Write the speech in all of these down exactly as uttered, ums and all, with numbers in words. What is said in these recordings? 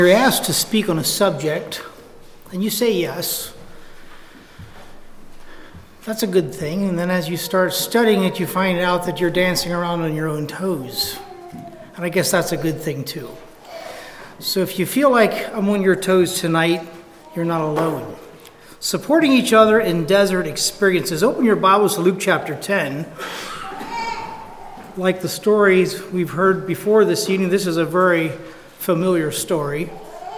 You're asked to speak on a subject, and you say yes. That's a good thing. And then as you start studying it, you find out that you're dancing around on your own toes. And I guess that's a good thing too. So if you feel like I'm on your toes tonight, you're not alone. Supporting each other in desert experiences. Open your Bibles to Luke chapter ten. Like the stories we've heard before this evening, this is a very familiar story.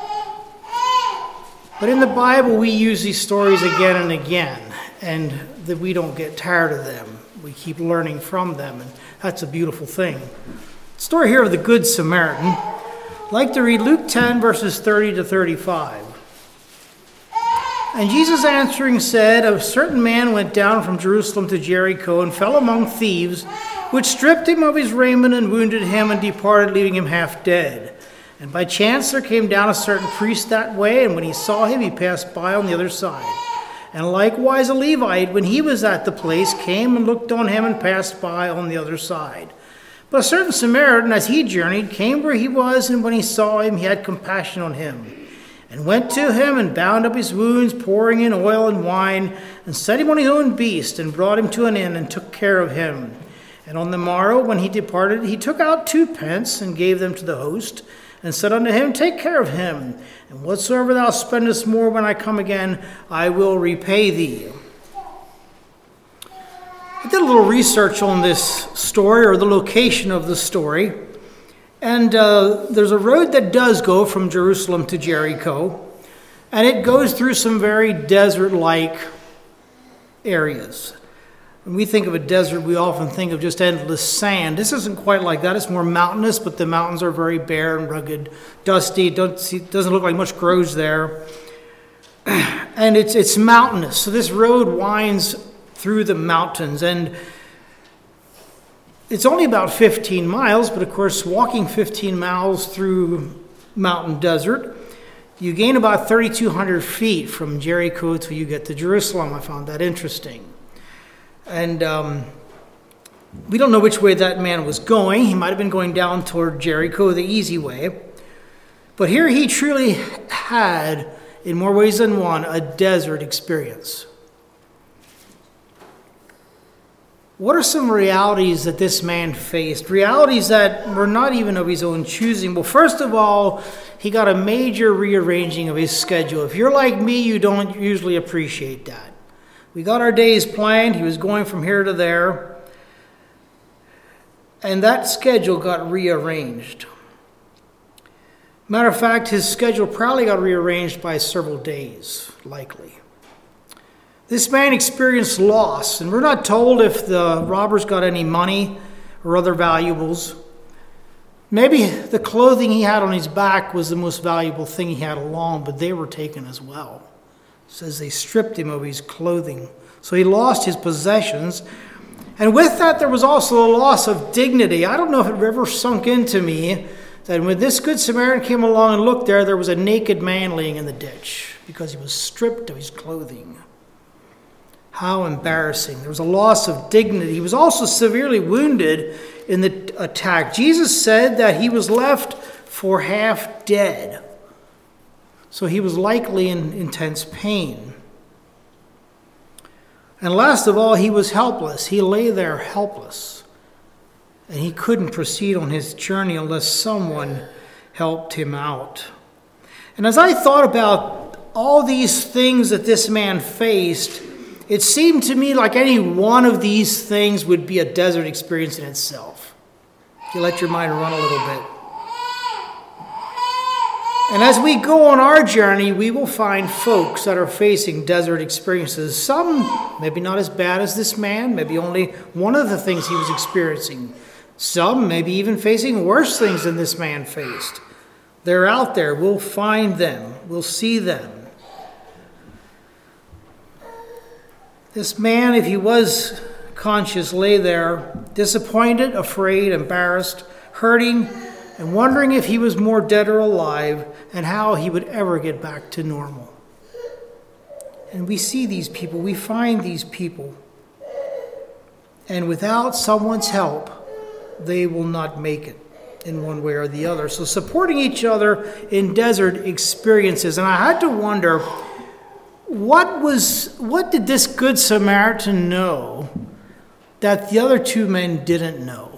But in the Bible, we use these stories again and again, and that we don't get tired of them. We keep learning from them, and that's a beautiful thing. The story here of the Good Samaritan. I'd like to read Luke ten, verses thirty to thirty-five. And Jesus answering said, A certain man went down from Jerusalem to Jericho and fell among thieves, which stripped him of his raiment and wounded him and departed, leaving him half dead. And by chance there came down a certain priest that way, and when he saw him, he passed by on the other side. And likewise a Levite, when he was at the place, came and looked on him and passed by on the other side. But a certain Samaritan, as he journeyed, came where he was, and when he saw him, he had compassion on him, and went to him and bound up his wounds, pouring in oil and wine, and set him on his own beast, and brought him to an inn, and took care of him. And on the morrow, when he departed, he took out two pence, and gave them to the host, and said unto him, Take care of him, and whatsoever thou spendest more when I come again, I will repay thee. I did a little research on this story, or the location of the story, and uh, there's a road that does go from Jerusalem to Jericho, and it goes through some very desert-like areas. When we think of a desert, we often think of just endless sand. This isn't quite like that. It's more mountainous, but the mountains are very bare and rugged, dusty. Don't see, doesn't look like much grows there. And it's it's mountainous. So this road winds through the mountains. And it's only about fifteen miles, but of course, walking fifteen miles through mountain desert, you gain about thirty-two hundred feet from Jericho till you get to Jerusalem. I found that interesting. And um, we don't know which way that man was going. He might have been going down toward Jericho, the easy way. But here he truly had, in more ways than one, a desert experience. What are some realities that this man faced? Realities that were not even of his own choosing. Well, first of all, he got a major rearranging of his schedule. If you're like me, you don't usually appreciate that. We got our days planned. He was going from here to there. And that schedule got rearranged. Matter of fact, his schedule probably got rearranged by several days, likely. This man experienced loss, and we're not told if the robbers got any money or other valuables. Maybe the clothing he had on his back was the most valuable thing he had along, but they were taken as well. It says they stripped him of his clothing. So he lost his possessions. And with that, there was also a loss of dignity. I don't know if it ever sunk into me that when this Good Samaritan came along and looked there, there was a naked man laying in the ditch because he was stripped of his clothing. How embarrassing. There was a loss of dignity. He was also severely wounded in the attack. Jesus said that he was left for half dead. So he was likely in intense pain. And last of all, he was helpless. He lay there helpless. And he couldn't proceed on his journey unless someone helped him out. And as I thought about all these things that this man faced, it seemed to me like any one of these things would be a desert experience in itself. If you let your mind run a little bit. And as we go on our journey, we will find folks that are facing desert experiences. Some maybe not as bad as this man, maybe only one of the things he was experiencing. Some maybe even facing worse things than this man faced. They're out there. We'll find them. We'll see them. This man, if he was conscious, lay there, disappointed, afraid, embarrassed, hurting, and wondering if he was more dead or alive and how he would ever get back to normal. And we see these people, we find these people, and without someone's help, they will not make it. in one way or the other. So supporting each other in desert experiences. And I had to wonder, what was, what did this Good Samaritan know that the other two men didn't know?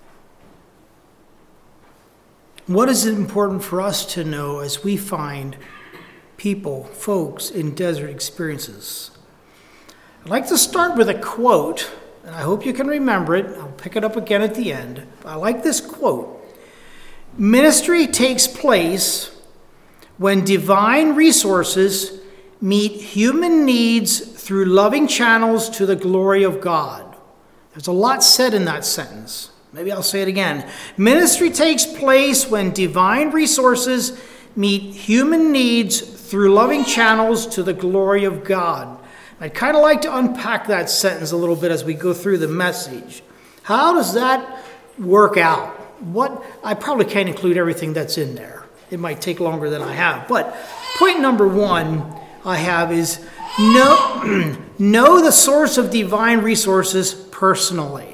What is important for us to know as we find people, folks in desert experiences? I'd like to start with a quote, and I hope you can remember it. I'll pick it up again at the end. I like this quote. Ministry takes place when divine resources meet human needs through loving channels to the glory of God. There's a lot said in that sentence. Maybe I'll say it again. Ministry takes place when divine resources meet human needs through loving channels to the glory of God. I'd kind of like to unpack that sentence a little bit as we go through the message. How does that work out? What I probably can't include everything that's in there. It might take longer than I have. But point number one I have is know, know the source of divine resources personally.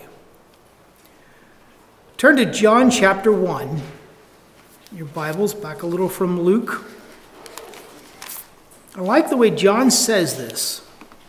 Turn to John chapter one. Your Bibles, back a little from Luke. I like the way John says this.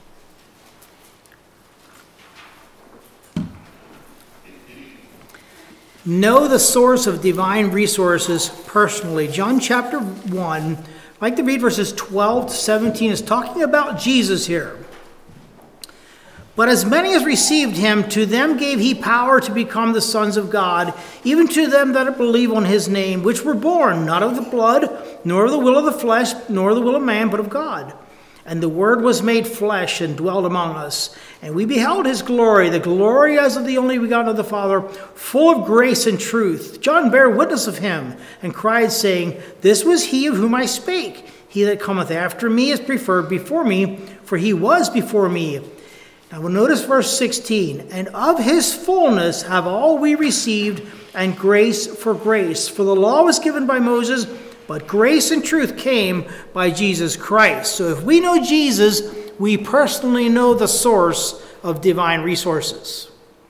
Know the source of divine resources personally. John chapter one, I'd like to read verses twelve to seventeen. Is talking about Jesus here. But as many as received him, to them gave he power to become the sons of God, even to them that believe on his name, which were born not of the blood, nor of the will of the flesh, nor of the will of man, but of God. And the Word was made flesh and dwelt among us. And we beheld his glory, the glory as of the only begotten of the Father, full of grace and truth. John bare witness of him, and cried, saying, This was he of whom I spake. He that cometh after me is preferred before me, for he was before me. Now we'll notice verse sixteen. And of his fullness have all we received, and grace for grace. For the law was given by Moses, but grace and truth came by Jesus Christ. So if we know Jesus, we personally know the source of divine resources.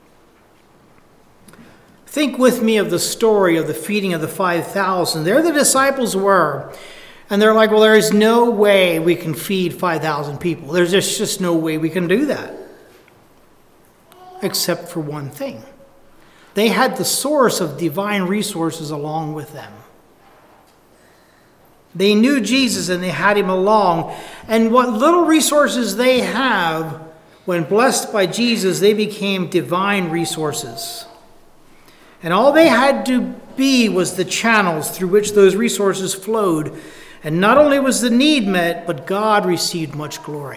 Think with me of the story of the feeding of the five thousand. There the disciples were. And they're like, well, there is no way we can feed five thousand people. There's just, just no way we can do that. Except for one thing. They had the source of divine resources along with them. They knew Jesus and they had him along. And what little resources they have, when blessed by Jesus, they became divine resources. And all they had to be was the channels through which those resources flowed. And not only was the need met, but God received much glory.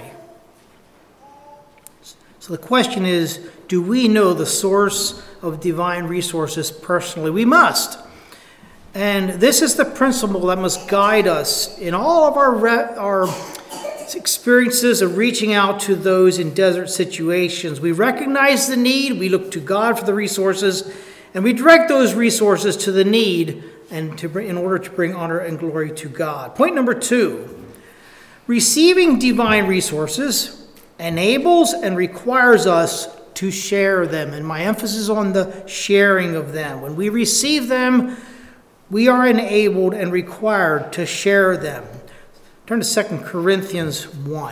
So the question is, do we know the source of divine resources personally? We must. And this is the principle that must guide us in all of our, re- our experiences of reaching out to those in desert situations. We recognize the need, we look to God for the resources, and we direct those resources to the need and to bring, in order to bring honor and glory to God. Point number two, receiving divine resources enables and requires us to share them. And my emphasis on the sharing of them. When we receive them, we are enabled and required to share them. Turn to Second Corinthians one.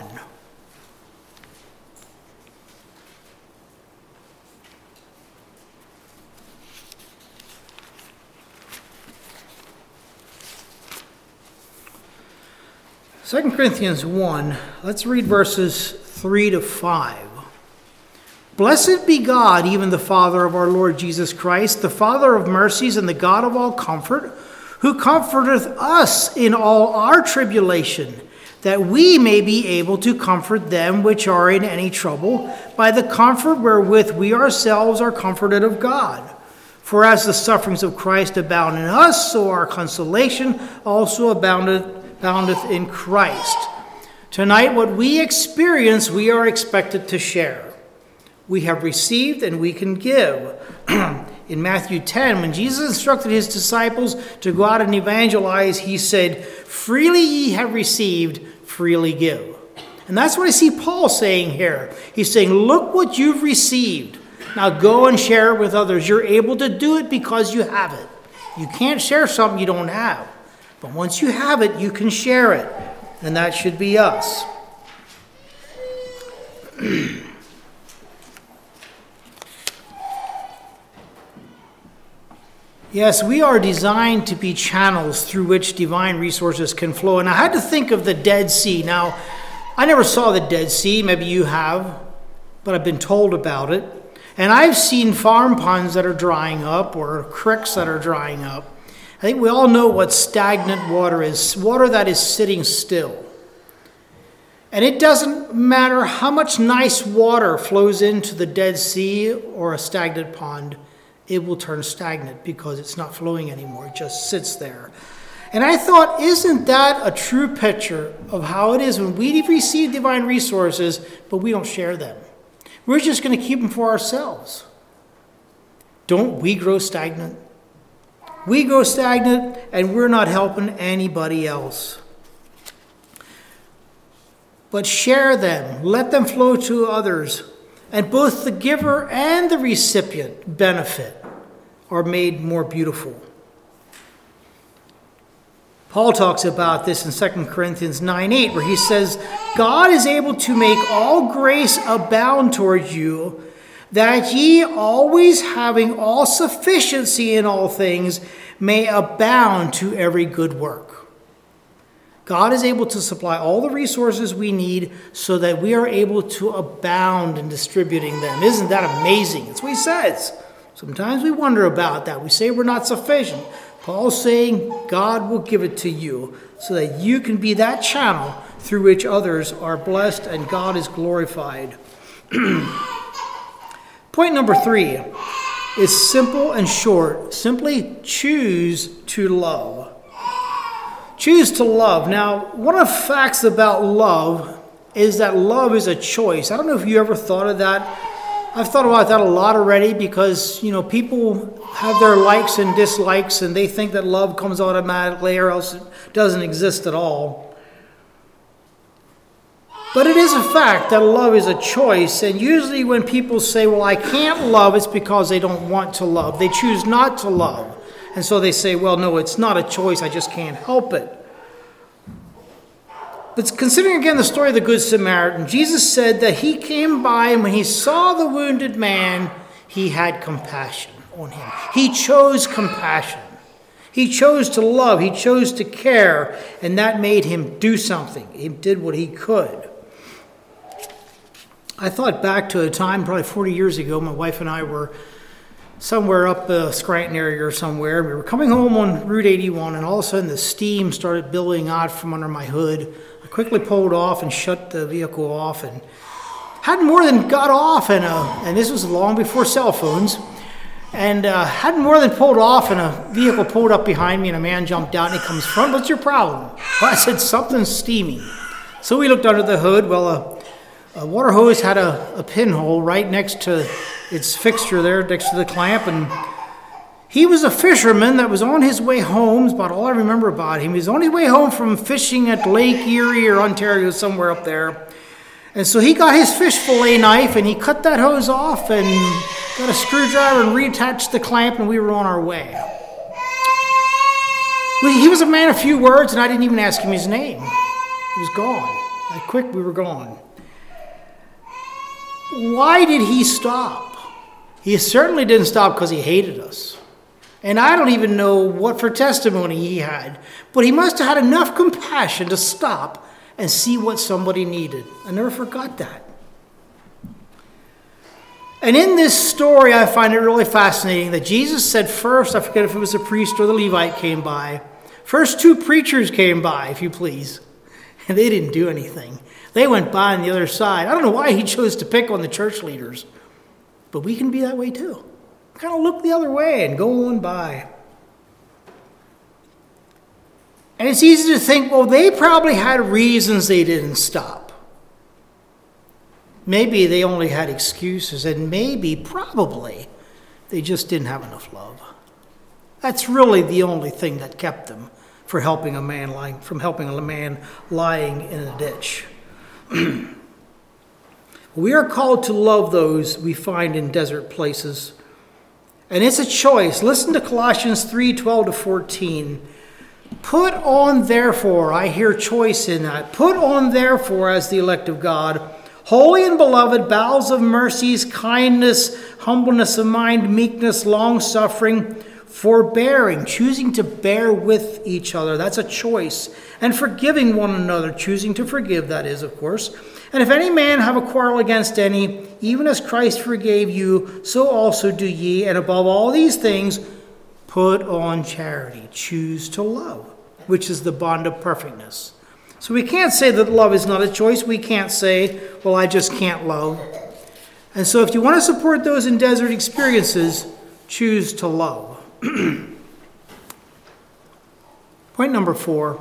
Second Corinthians one, let's read verses three to five. Blessed be God, even the Father of our Lord Jesus Christ, the Father of mercies and the God of all comfort, who comforteth us in all our tribulation, that we may be able to comfort them which are in any trouble, by the comfort wherewith we ourselves are comforted of God. For as the sufferings of Christ abound in us, so our consolation also aboundeth, aboundeth in Christ. Tonight, what we experience, we are expected to share. We have received and we can give. In Matthew ten, when Jesus instructed his disciples to go out and evangelize, he said, freely ye have received, freely give. And that's what I see Paul saying here. He's saying, look what you've received. Now go and share it with others. You're able to do it because you have it. You can't share something you don't have. But once you have it, you can share it. And that should be us. Yes, we are designed to be channels through which divine resources can flow. And I had to think of the Dead Sea. Now, I never saw the Dead Sea. Maybe you have. But I've been told about it. And I've seen farm ponds that are drying up or creeks that are drying up. I think we all know what stagnant water is. Water that is sitting still. And it doesn't matter how much nice water flows into the Dead Sea or a stagnant pond, it will turn stagnant because it's not flowing anymore. It just sits there. And I thought, isn't that a true picture of how it is when we receive divine resources, but we don't share them? We're just going to keep them for ourselves. Don't we grow stagnant? We grow stagnant and we're not helping anybody else. But share them. Let them flow to others. And both the giver and the recipient benefit are made more beautiful. Paul talks about this in Second Corinthians nine eight, where he says, God is able to make all grace abound towards you, that ye, always having all sufficiency in all things, may abound to every good work. God is able to supply all the resources we need so that we are able to abound in distributing them. Isn't that amazing? That's what he says. Sometimes we wonder about that. We say we're not sufficient. Paul's saying God will give it to you so that you can be that channel through which others are blessed and God is glorified. Point number three is simple and short. Simply choose to love. Choose to love. Now, one of the facts about love is that love is a choice. I don't know if you ever thought of that. I've thought about that a lot already because, you know, people have their likes and dislikes and they think that love comes automatically or else it doesn't exist at all. But it is a fact that love is a choice. And usually when people say, well, I can't love, it's because they don't want to love. They choose not to love. And so they say, well, no, it's not a choice. I just can't help it. But considering again the story of the Good Samaritan, Jesus said that he came by and when he saw the wounded man, he had compassion on him. He chose compassion. He chose to love. He chose to care. And that made him do something. He did what he could. I thought back to a time probably forty years ago. My wife and I were somewhere up the Scranton area or somewhere. We were coming home on Route eighty-one, and all of a sudden the steam started billowing out from under my hood. I quickly pulled off and shut the vehicle off, and hadn't more than got off, and uh, and this was long before cell phones, and uh, hadn't more than pulled off, and a vehicle pulled up behind me, and a man jumped out, and he comes front. What's your problem? Well, I said, something's steaming. So we looked under the hood. Well, uh, a water hose had a, a pinhole right next to its fixture there, next to the clamp, and he was a fisherman that was on his way home. That's about all I remember about him. He was on his way home from fishing at Lake Erie or Ontario, somewhere up there. And so he got his fish fillet knife and he cut that hose off and got a screwdriver and reattached the clamp, and we were on our way. Well, he was a man of few words, and I didn't even ask him his name. He was gone. That quick, we were gone. Why did he stop? He certainly didn't stop because he hated us. And I don't even know what for testimony he had. But he must have had enough compassion to stop and see what somebody needed. I never forgot that. And in this story, I find it really fascinating that Jesus said first, I forget if it was a priest or the Levite came by. First two preachers came by, if you please. And they didn't do anything. They went by on the other side. I don't know why he chose to pick on the church leaders. But we can be that way too. Kind of look the other way and go on by. And it's easy to think, well, they probably had reasons they didn't stop. Maybe they only had excuses, and maybe, probably, they just didn't have enough love. That's really the only thing that kept them for helping a man lying, from helping a man lying in a ditch. We are called to love those we find in desert places. And it's a choice. Listen to Colossians three, twelve to fourteen. Put on therefore, I hear choice in that. Put on therefore as the elect of God, holy and beloved, bowels of mercies, kindness, humbleness of mind, meekness, long-suffering, forbearing, choosing to bear with each other. That's a choice. And forgiving one another, choosing to forgive, that is, of course. And if any man have a quarrel against any, even as Christ forgave you, so also do ye. And above all these things, put on charity. Choose to love, which is the bond of perfectness. So we can't say that love is not a choice. We can't say, well, I just can't love. And so if you want to support those in desert experiences, choose to love. Point number four,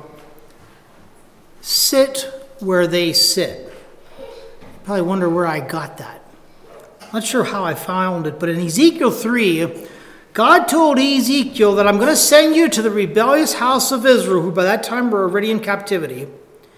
sit where they sit. You probably wonder where I got that. Not sure how I found it, but in Ezekiel three, God told Ezekiel that I'm going to send you to the rebellious house of Israel, who by that time were already in captivity.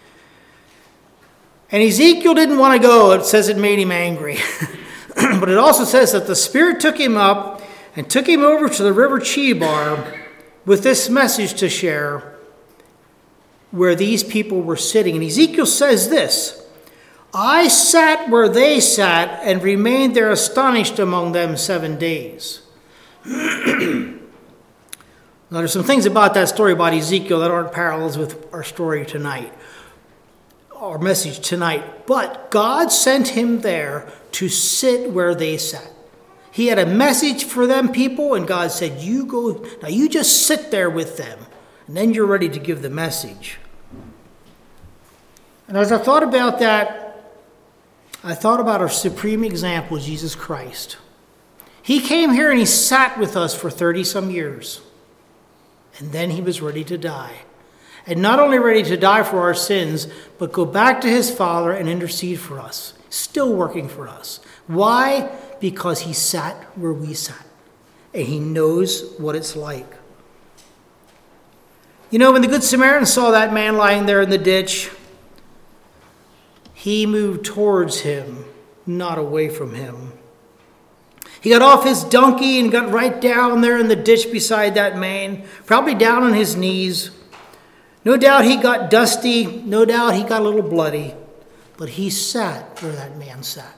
And Ezekiel didn't want to go. It says it made him angry. But it also says that the Spirit took him up and took him over to the river Chebar with this message to share where these people were sitting. And Ezekiel says this, I sat where they sat and remained there astonished among them seven days. Now, there's some things about that story about Ezekiel that aren't parallels with our story tonight, our message tonight. But God sent him there to sit where they sat. He had a message for them people, and God said, you go, now you just sit there with them, and then you're ready to give the message. And as I thought about that, I thought about our supreme example, Jesus Christ. He came here and he sat with us for thirty some years. And then he was ready to die. And not only ready to die for our sins, but go back to his Father and intercede for us. Still working for us. Why? Because he sat where we sat. And he knows what it's like. You know, when the Good Samaritan saw that man lying there in the ditch, he moved towards him, not away from him. He got off his donkey and got right down there in the ditch beside that man, probably down on his knees. No doubt he got dusty. No doubt he got a little bloody. But he sat where that man sat.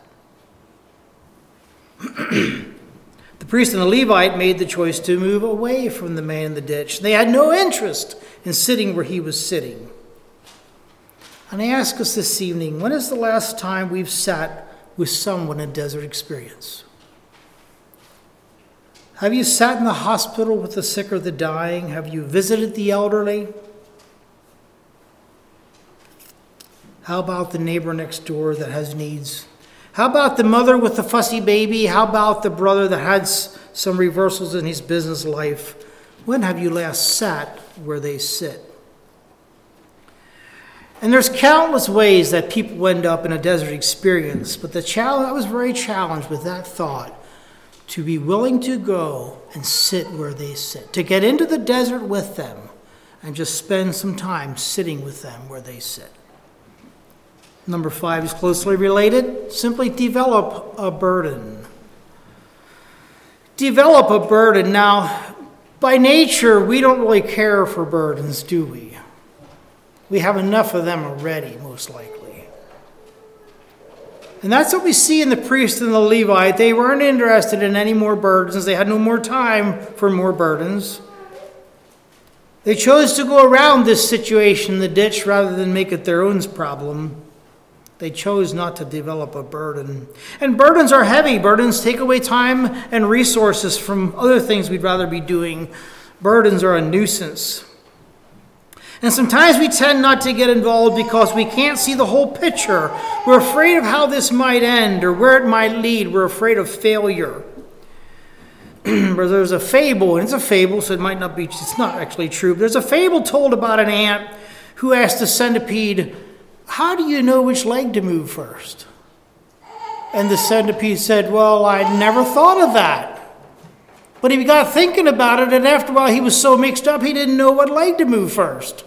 The priest and the Levite made the choice to move away from the man in the ditch. They had no interest in sitting where he was sitting. And I ask us this evening, when is the last time we've sat with someone in a desert experience? Have you sat in the hospital with the sick or the dying? Have you visited the elderly? How about the neighbor next door that has needs? How about the mother with the fussy baby? How about the brother that had some reversals in his business life? When have you last sat where they sit? And there's countless ways that people end up in a desert experience, but the challenge, I was very challenged with that thought, to be willing to go and sit where they sit, to get into the desert with them and just spend some time sitting with them where they sit. Number five is closely related. Simply develop a burden. Develop a burden. Now, by nature, we don't really care for burdens, do we? We have enough of them already, most likely. And that's what we see in the priest and the Levite. They weren't interested in any more burdens. They had no more time for more burdens. They chose to go around this situation in the ditch rather than make it their own problem. They chose not to develop a burden. And burdens are heavy. Burdens take away time and resources from other things we'd rather be doing. Burdens are a nuisance. And sometimes we tend not to get involved because we can't see the whole picture. We're afraid of how this might end or where it might lead. We're afraid of failure. There's a fable, and it's a fable, so it might not be, it's not actually true. But there's a fable told about an ant who asked a centipede, how do you know which leg to move first? And the centipede said, well, I never thought of that. But he got thinking about it, and after a while he was so mixed up he didn't know what leg to move first.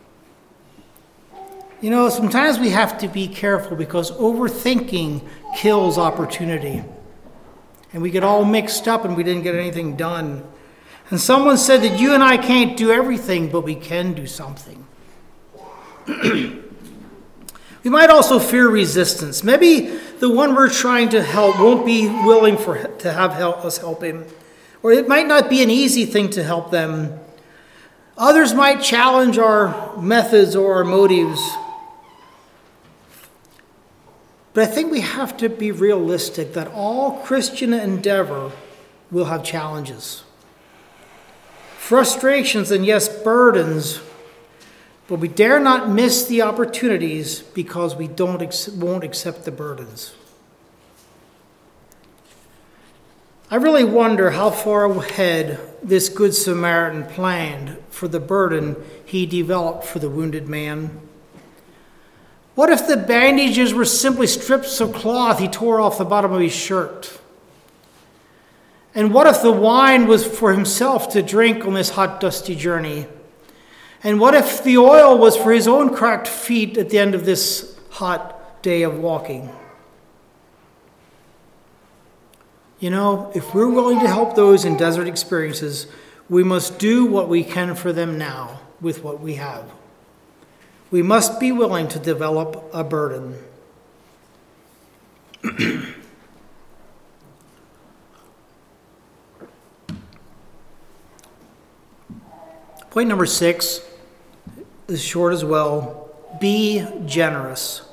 You know, sometimes we have to be careful because overthinking kills opportunity. And we get all mixed up and we didn't get anything done. And someone said that you and I can't do everything, but we can do something. We might also fear resistance. Maybe the one we're trying to help won't be willing for to have help, us help him. Or it might not be an easy thing to help them. Others might challenge our methods or our motives. But I think we have to be realistic that all Christian endeavor will have challenges, frustrations, and yes, burdens. But we dare not miss the opportunities because we don't won't accept the burdens. I really wonder how far ahead this Good Samaritan planned for the burden he developed for the wounded man. What if the bandages were simply strips of cloth he tore off the bottom of his shirt? And what if the wine was for himself to drink on this hot, dusty journey? And what if the oil was for his own cracked feet at the end of this hot day of walking? You know, if we're willing to help those in desert experiences, we must do what we can for them now with what we have. We must be willing to develop a burden. Point number six is short as well. Be generous.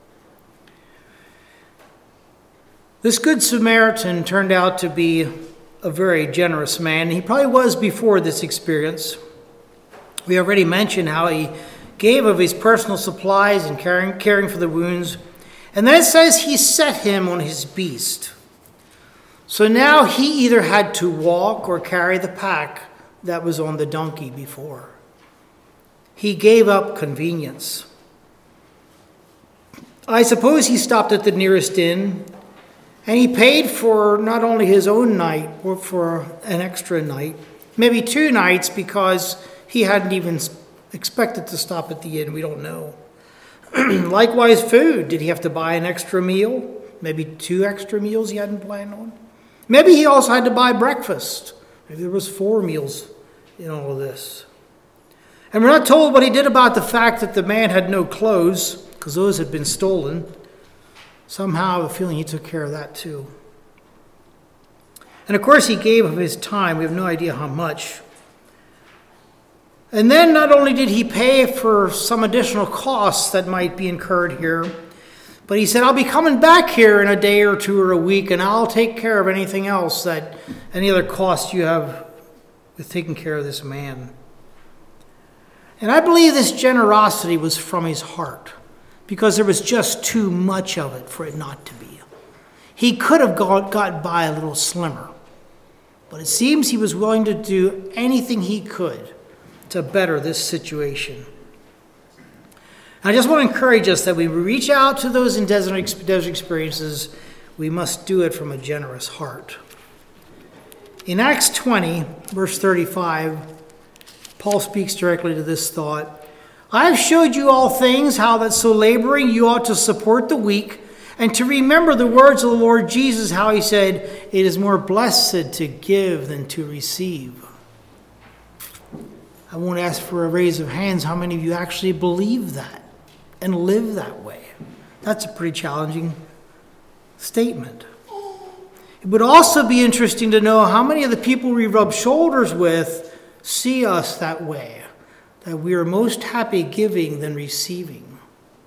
This Good Samaritan turned out to be a very generous man. He probably was before this experience. We already mentioned how he gave of his personal supplies and caring, caring for the wounds. And then it says he set him on his beast. So now he either had to walk or carry the pack that was on the donkey before. He gave up convenience. I suppose he stopped at the nearest inn, and he paid for not only his own night, but for an extra night, maybe two nights, because he hadn't even expected to stop at the inn. We don't know. Likewise, food. Did he have to buy an extra meal? Maybe two extra meals he hadn't planned on? Maybe he also had to buy breakfast. Maybe there was four meals in all of this. And we're not told what he did about the fact that the man had no clothes, because those had been stolen. Somehow I have a feeling he took care of that too. And of course he gave of his time. We have no idea how much. And then not only did he pay for some additional costs that might be incurred here, but he said, I'll be coming back here in a day or two or a week, and I'll take care of anything else, that any other cost you have with taking care of this man. And I believe this generosity was from his heart, because there was just too much of it for it not to be. He could have got, got by a little slimmer, but it seems he was willing to do anything he could to better this situation. I just want to encourage us that when we reach out to those in desert, desert experiences, we must do it from a generous heart. In Acts twenty, verse thirty-five, Paul speaks directly to this thought. I have showed you all things, how that so laboring you ought to support the weak, and to remember the words of the Lord Jesus, how he said, it is more blessed to give than to receive. I won't ask for a raise of hands. How many of you actually believe that and live that way? That's a pretty challenging statement. It would also be interesting to know how many of the people we rub shoulders with see us that way, that we are most happy giving than receiving.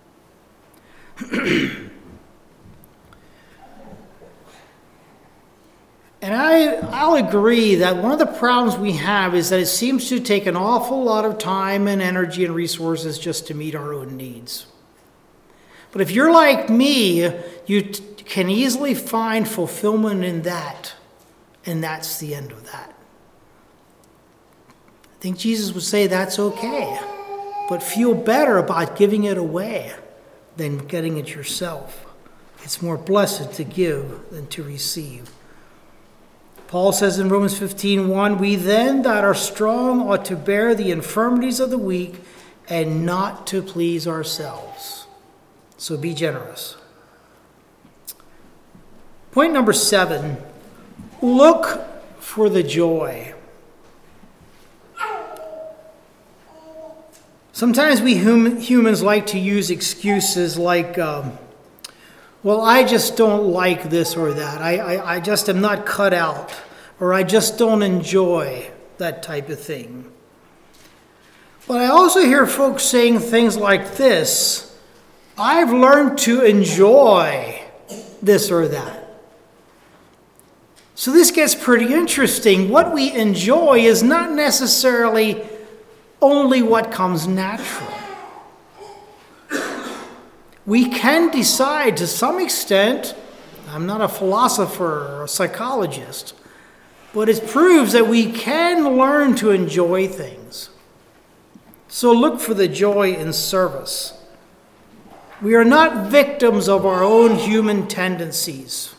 And I, I'll agree that one of the problems we have is that it seems to take an awful lot of time and energy and resources just to meet our own needs. But if you're like me, you t- can easily find fulfillment in that, and that's the end of that. I think Jesus would say that's okay, but feel better about giving it away than getting it yourself. It's more blessed to give than to receive. Paul says in Romans fifteen one, we then that are strong ought to bear the infirmities of the weak and not to please ourselves. So be generous. Point number seven, look for the joy. Sometimes we hum- humans like to use excuses like, um, well, I just don't like this or that. I, I, I just am not cut out. Or I just don't enjoy that type of thing. But I also hear folks saying things like this: I've learned to enjoy this or that. So this gets pretty interesting. What we enjoy is not necessarily only what comes natural. We can decide to some extent, I'm not a philosopher or a psychologist, but it proves that we can learn to enjoy things. So look for the joy in service. We are not victims of our own human tendencies.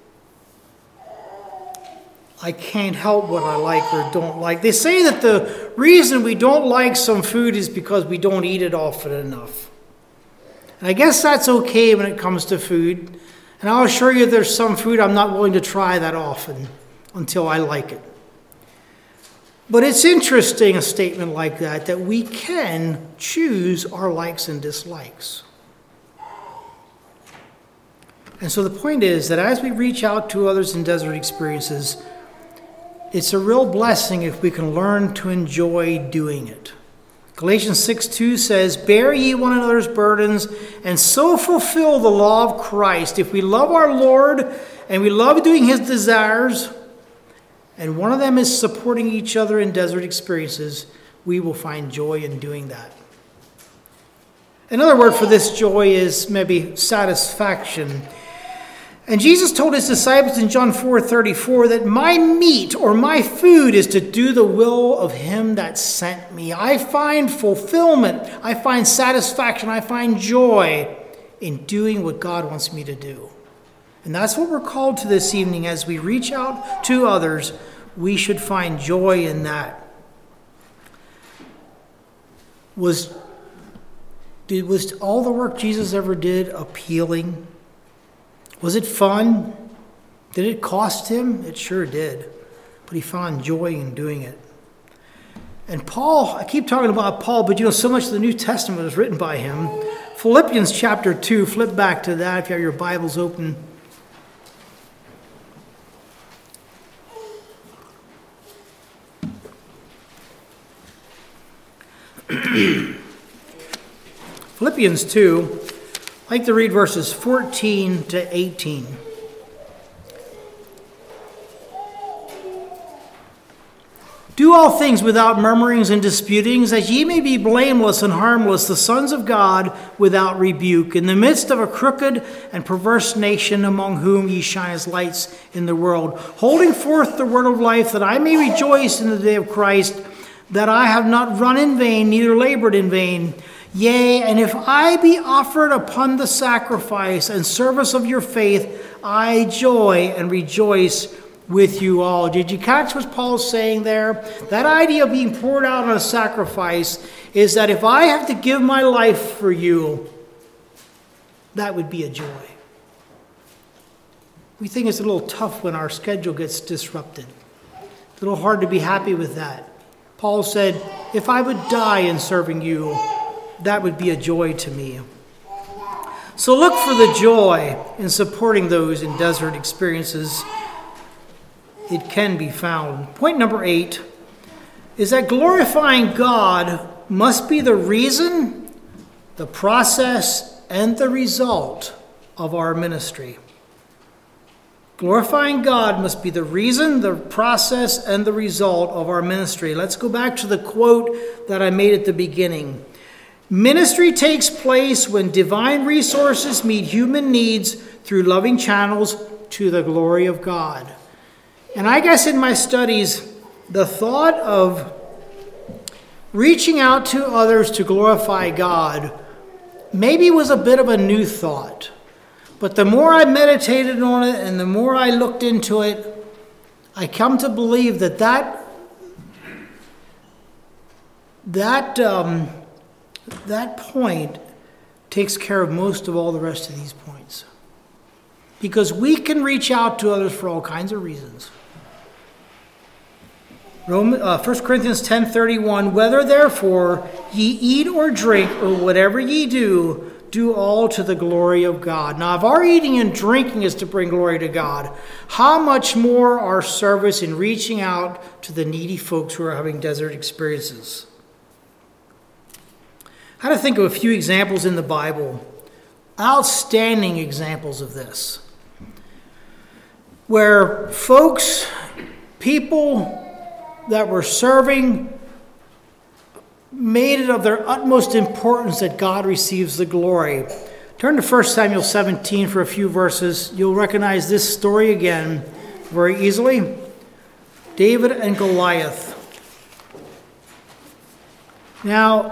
I can't help what I like or don't like. They say that the reason we don't like some food is because we don't eat it often enough. And I guess that's okay when it comes to food. And I'll assure you there's some food I'm not willing to try that often until I like it. But it's interesting, a statement like that, that we can choose our likes and dislikes. And so the point is that as we reach out to others in desert experiences, it's a real blessing if we can learn to enjoy doing it. Galatians six two says, bear ye one another's burdens, and so fulfill the law of Christ. If we love our Lord, and we love doing his desires, and one of them is supporting each other in desert experiences, we will find joy in doing that. Another word for this joy is maybe satisfaction. And Jesus told his disciples in John four thirty-four that my meat or my food is to do the will of him that sent me. I find fulfillment, I find satisfaction, I find joy in doing what God wants me to do. And that's what we're called to this evening. As we reach out to others, we should find joy in that. Was, did, was all the work Jesus ever did appealing? Was it fun? Did it cost him? It sure did. But he found joy in doing it. And Paul, I keep talking about Paul, but you know, so much of the New Testament was written by him. Philippians chapter two, flip back to that if you have your Bibles open. Philippians two, I'd like to read verses fourteen to eighteen. Do all things without murmurings and disputings, that ye may be blameless and harmless, the sons of God without rebuke, in the midst of a crooked and perverse nation, among whom ye shine as lights in the world, holding forth the word of life, that I may rejoice in the day of Christ, that I have not run in vain, neither labored in vain. Yea, and if I be offered upon the sacrifice and service of your faith, I joy and rejoice with you all. Did you catch what Paul's saying there? That idea of being poured out on a sacrifice is that if I have to give my life for you, that would be a joy. We think it's a little tough when our schedule gets disrupted. It's a little hard to be happy with that. Paul said, if I would die in serving you, that would be a joy to me. So look for the joy in supporting those in desert experiences. It can be found. Point number eight is that glorifying God must be the reason, the process, and the result of our ministry. Glorifying God must be the reason, the process, and the result of our ministry. Let's go back to the quote that I made at the beginning. Ministry takes place when divine resources meet human needs through loving channels to the glory of God. And I guess in my studies, the thought of reaching out to others to glorify God maybe was a bit of a new thought. But the more I meditated on it and the more I looked into it, I come to believe that that, that, um, that point takes care of most of all the rest of these points. Because we can reach out to others for all kinds of reasons. Roman, uh, First Corinthians ten thirty-one, whether therefore ye eat or drink or whatever ye do, do all to the glory of God. Now, if our eating and drinking is to bring glory to God, how much more our service in reaching out to the needy folks who are having desert experiences? I had to think of a few examples in the Bible, outstanding examples of this, where folks, people that were serving, made it of their utmost importance that God receives the glory. Turn to First Samuel seventeen for a few verses. You'll recognize this story again very easily. David and Goliath. Now,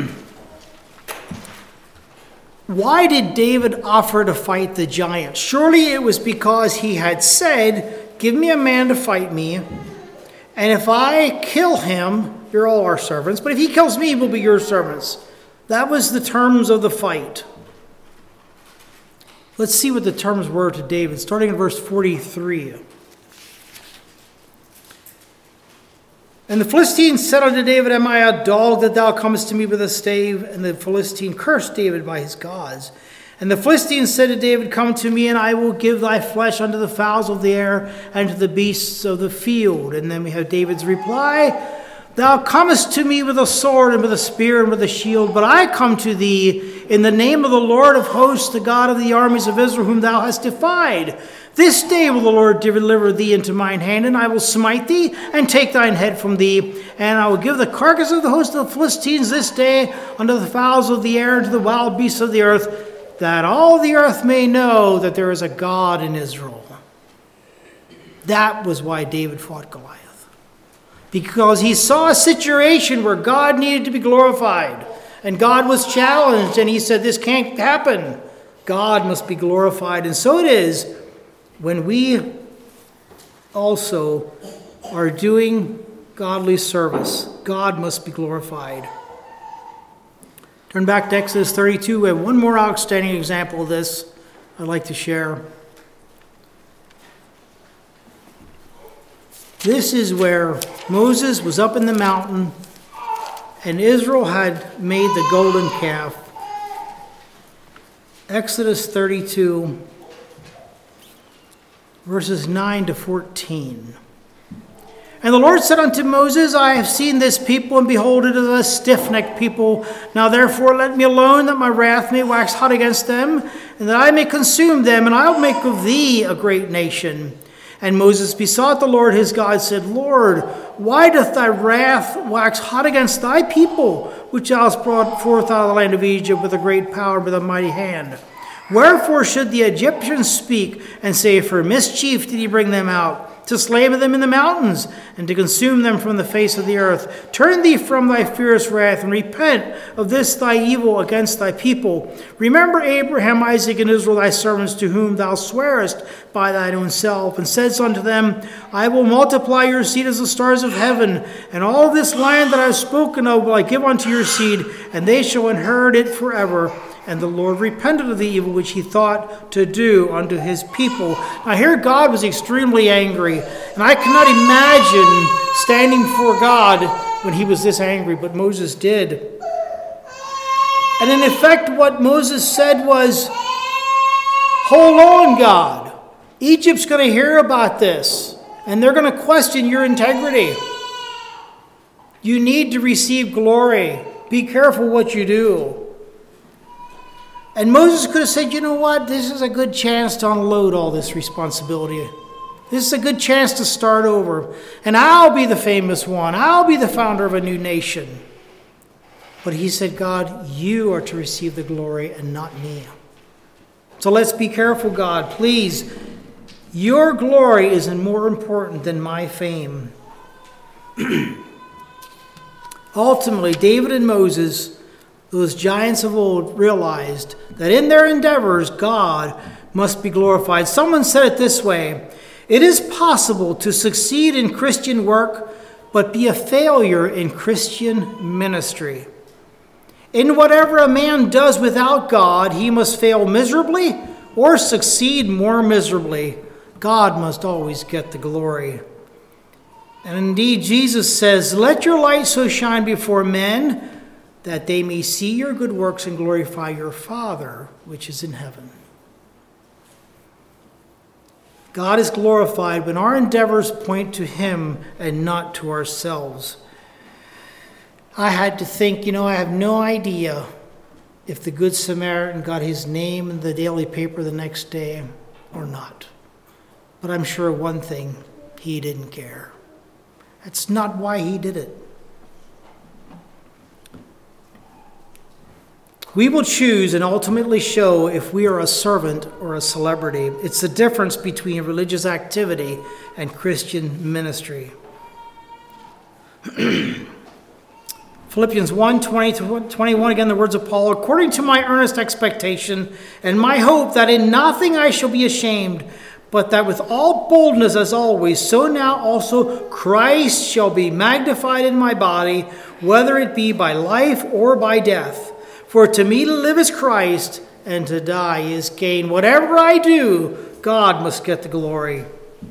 why did David offer to fight the giant? Surely it was because he had said, give me a man to fight me, and if I kill him, you're all our servants, but if he kills me, we'll be your servants. That was the terms of the fight. Let's see what the terms were to David, starting in verse forty-three. And the Philistines said unto David, am I a dog that thou comest to me with a stave? And the Philistine cursed David by his gods. And the Philistines said to David, come to me, and I will give thy flesh unto the fowls of the air and to the beasts of the field. And then we have David's reply, thou comest to me with a sword and with a spear and with a shield, but I come to thee in the name of the Lord of hosts, the God of the armies of Israel, whom thou hast defied. This day will the Lord deliver thee into mine hand, and I will smite thee and take thine head from thee. And I will give the carcass of the host of the Philistines this day unto the fowls of the air and to the wild beasts of the earth, that all the earth may know that there is a God in Israel. That was why David fought Goliath. Because he saw a situation where God needed to be glorified. And God was challenged, and he said, this can't happen. God must be glorified. And so it is when we also are doing godly service. God must be glorified. Turn back to Exodus thirty-two. We have one more outstanding example of this I'd like to share. This is where Moses was up in the mountain and Israel had made the golden calf. Exodus thirty-two, verses nine to fourteen. And the Lord said unto Moses, I have seen this people, and behold, it is a stiff-necked people. Now therefore let me alone, that my wrath may wax hot against them, and that I may consume them, and I will make of thee a great nation. And Moses besought the Lord his God, said, Lord, why doth thy wrath wax hot against thy people, which thou hast brought forth out of the land of Egypt with a great power, with a mighty hand? Wherefore should the Egyptians speak and say, for mischief did he bring them out, to slay them in the mountains, and to consume them from the face of the earth? Turn thee from thy fierce wrath, and repent of this thy evil against thy people. Remember Abraham, Isaac, and Israel thy servants, to whom thou swarest by thine own self, and saidst unto them, I will multiply your seed as the stars of heaven, and all this land that I have spoken of will I give unto your seed, and they shall inherit it forever. And the Lord repented of the evil which he thought to do unto his people. Now here God was extremely angry. And I cannot imagine standing before God when he was this angry, but Moses did. And in effect, what Moses said was, hold on, God. Egypt's going to hear about this, and they're going to question your integrity. You need to receive glory. Be careful what you do. And Moses could have said, you know what, this is a good chance to unload all this responsibility. This is a good chance to start over. And I'll be the famous one. I'll be the founder of a new nation. But he said, God, you are to receive the glory and not me. So let's be careful, God. Please, your glory is more important than my fame. Ultimately, David and Moses, those giants of old, realized that in their endeavors, God must be glorified. Someone said it this way: it is possible to succeed in Christian work, but be a failure in Christian ministry. In whatever a man does without God, he must fail miserably or succeed more miserably. God must always get the glory. And indeed, Jesus says, "Let your light so shine before men that they may see your good works and glorify your Father which is in heaven." God is glorified when our endeavors point to him and not to ourselves. I had to think, you know, I have no idea if the Good Samaritan got his name in the daily paper the next day or not. But I'm sure one thing, he didn't care. That's not why he did it. We will choose and ultimately show if we are a servant or a celebrity. It's the difference between religious activity and Christian ministry. Philippians one, twenty to twenty-one, again the words of Paul, "According to my earnest expectation and my hope that in nothing I shall be ashamed, but that with all boldness as always, so now also Christ shall be magnified in my body, whether it be by life or by death. For to me to live is Christ, and to die is gain. Whatever I do, God must get the glory."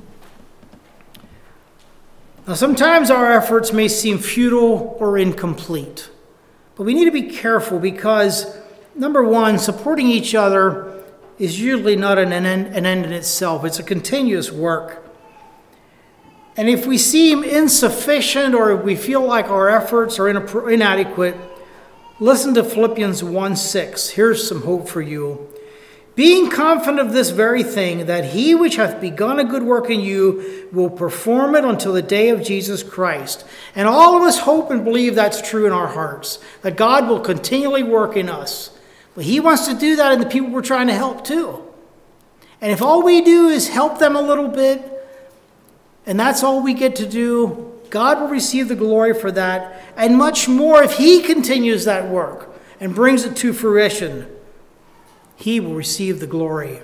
Now, sometimes our efforts may seem futile or incomplete, but we need to be careful because, number one, supporting each other is usually not an end, an end in itself. It's a continuous work. And if we seem insufficient or if we feel like our efforts are inadequate, listen to Philippians one six. Here's some hope for you. "Being confident of this very thing, that he which hath begun a good work in you will perform it until the day of Jesus Christ." And all of us hope and believe that's true in our hearts, that God will continually work in us. But he wants to do that in the people we're trying to help too. And if all we do is help them a little bit, and that's all we get to do, God will receive the glory for that, and much more if he continues that work and brings it to fruition. He will receive the glory,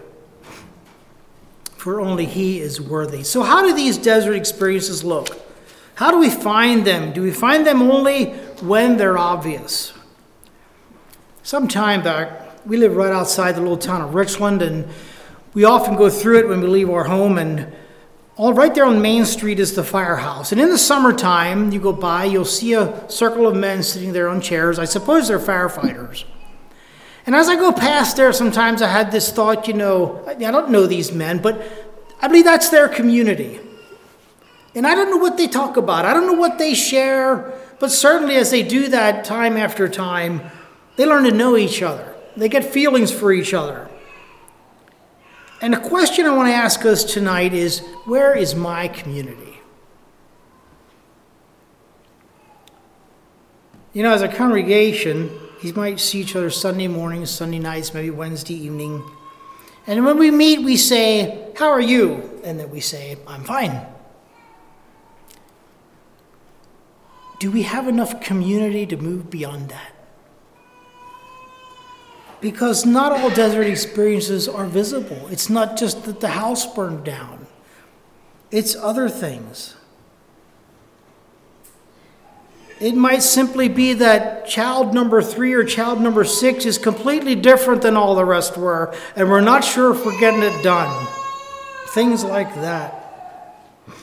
for only he is worthy. So how do these desert experiences look? How do we find them? Do we find them only when they're obvious? Some time back, we live right outside the little town of Richland, and we often go through it when we leave our home, and all right there on Main Street is the firehouse. And in the summertime, you go by, you'll see a circle of men sitting there on chairs. I suppose they're firefighters. And as I go past there, sometimes I had this thought, you know, I don't know these men, but I believe that's their community. And I don't know what they talk about. I don't know what they share, but certainly as they do that time after time, they learn to know each other. They get feelings for each other. And the question I want to ask us tonight is, where is my community? You know, as a congregation, you might see each other Sunday mornings, Sunday nights, maybe Wednesday evening. And when we meet, we say, "How are you?" And then we say, "I'm fine." Do we have enough community to move beyond that? Because not all desert experiences are visible. It's not just that the house burned down. It's other things. It might simply be that child number three or child number six is completely different than all the rest were, and we're not sure if we're getting it done. Things like that.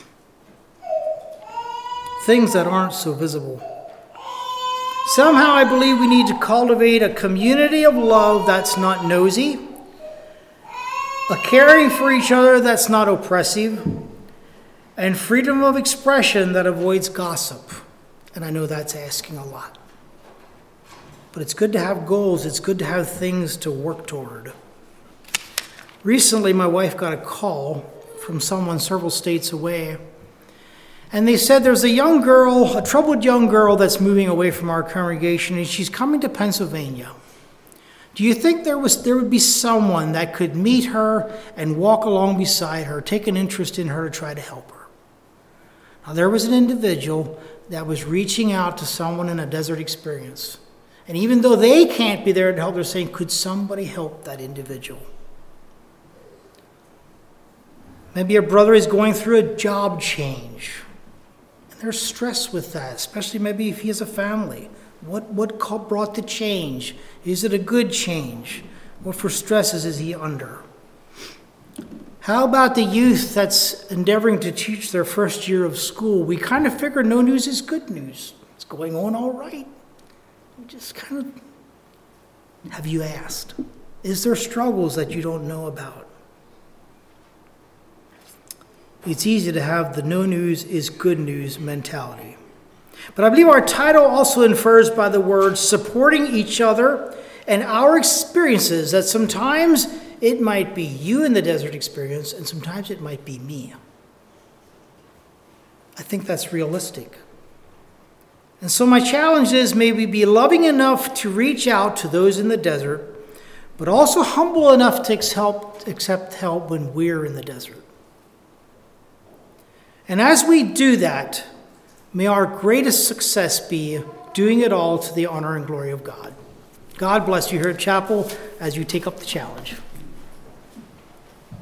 Things that aren't so visible. Somehow I believe we need to cultivate a community of love that's not nosy, a caring for each other that's not oppressive, and freedom of expression that avoids gossip. And I know that's asking a lot. But it's good to have goals. It's good to have things to work toward. Recently, my wife got a call from someone several states away. And they said there's a young girl, a troubled young girl that's moving away from our congregation, and she's coming to Pennsylvania. Do you think there was there would be someone that could meet her and walk along beside her, take an interest in her to try to help her? Now, there was an individual that was reaching out to someone in a desert experience. And even though they can't be there to help, they're saying, could somebody help that individual? Maybe a brother is going through a job change. And there's stress with that, especially maybe if he has a family. What, what brought the change? Is it a good change? What for stresses is he under? How about the youth that's endeavoring to teach their first year of school? We kind of figure no news is good news. It's going on all right. We just kind of, have you asked? Is there struggles that you don't know about? It's easy to have the no news is good news mentality. But I believe our title also infers by the words supporting each other and our experiences that sometimes it might be you in the desert experience and sometimes it might be me. I think that's realistic. And so my challenge is maybe be loving enough to reach out to those in the desert, but also humble enough to accept, accept help when we're in the desert. And as we do that, may our greatest success be doing it all to the honor and glory of God. God bless you here at Chapel as you take up the challenge.